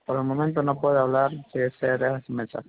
Por el momento no puedo hablar si ese era su mensaje.